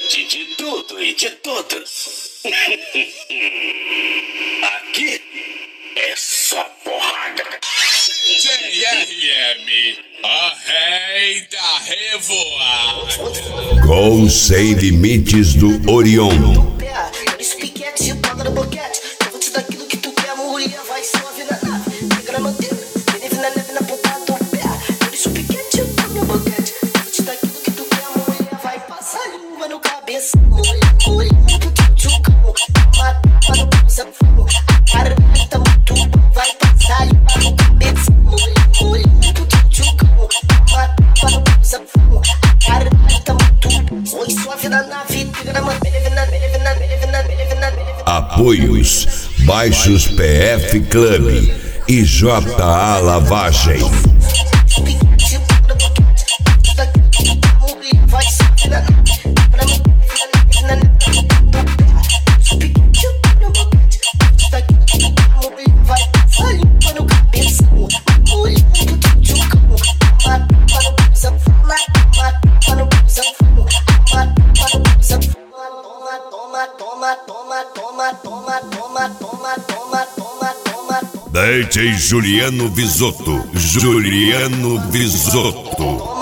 de tudo e de todos. Aqui é só porrada. JRM, a rei da revoada. Com Sem Limites do Orion. Esse piquete, bola no boquete. Eu vou te dar aquilo que tu quer, mulher. Vai suave na nave, pega na manteiga. Neve na neve, na ponta do pé. Esse piquete, bola no boquete. Eu vou te dar aquilo que tu quer, mulher. Vai passar língua no cabeça. Mulher, do tchutchucão. Toma no busafão. A cara tá muito bom. Vai passar língua no cabeça. Mulher, do tchutchucão. Toma no busafão. A cara tá muito bom. Foi suave na nave, pega na manteiga. Apoios Baixos PF Club e JA Lavagem. DJ Juliano Visotto.